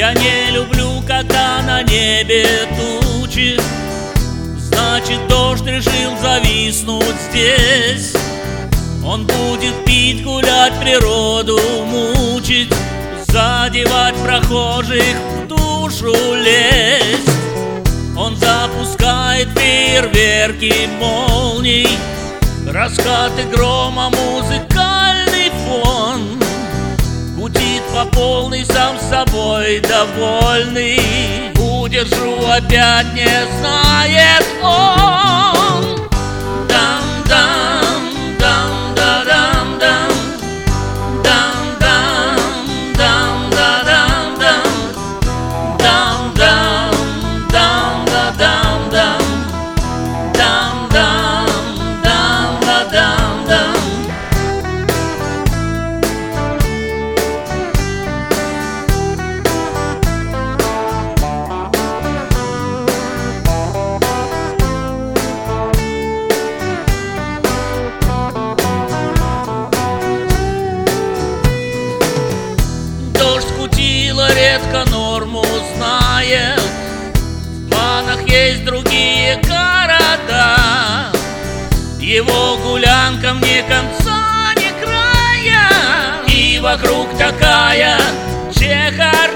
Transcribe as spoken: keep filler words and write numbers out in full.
Я не люблю, когда на небе тучи, значит, дождь решил зависнуть здесь. Он будет пить, гулять, природу мучить, задевать прохожих, в душу лезть. Он запускает фейерверки молний, раскаты грома, музыкальный фон. Гудит по полной, сам с собой довольный. Удержу опять, не знает он. Дам-дам, дам-да-дам-дам, дам-дам, дам-да-дам-дам, дам-дам, дам-да-дам-дам, дам-дам, дам-да-дам-дам. Редко норму знает, в планах есть другие города. Его гулянкам ни конца, ни края, и вокруг такая чехарда.